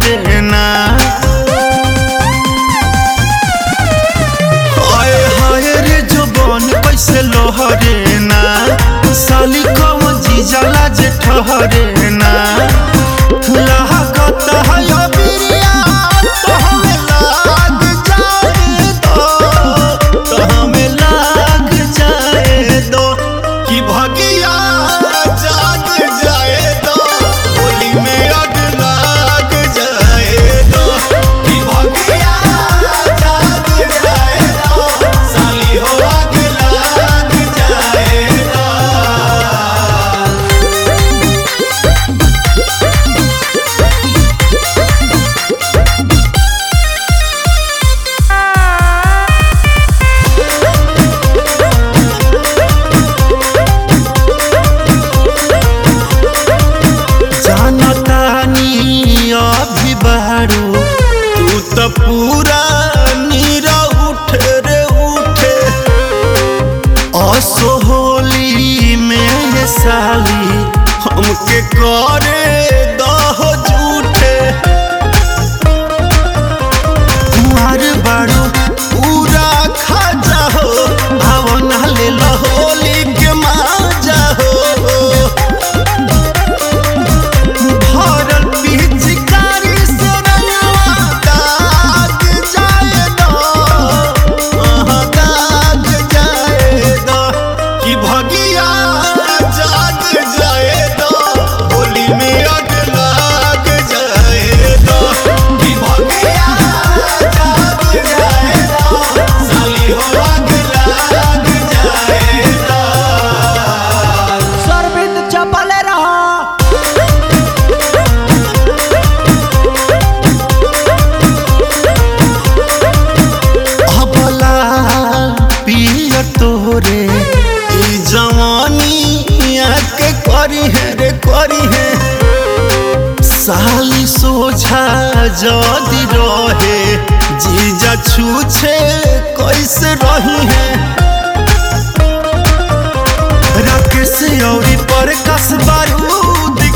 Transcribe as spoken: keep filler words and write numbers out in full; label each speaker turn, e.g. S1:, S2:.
S1: ठहरे ना। हाय हाय रे जुबान कैसे लोहरे ना, साली कौन जीजा लाज ठहरे ना। लागत है अबिरिया तो हमें लाग जाए दो, तो हमें लाग जाए दो कि भगिया जाग जाए दो, होली में आग लाग जाए दो कि भगिया जाग जाए दो, साली हो आग लाग जाए दो। अभी बारू तू तो पूरा नीरा उठ रे उठे, असो होली में ये साली हमके करे दह झूठे। मार बारू पूरा खा जाओ, आओ ना ले लो होली के मजा हो। तोरे ई जवानी आके करी है रे करी है, साली सोझा जदी रहे जीजा छूछे कैसे रही है। राकेश औरी प्रकाश बारूद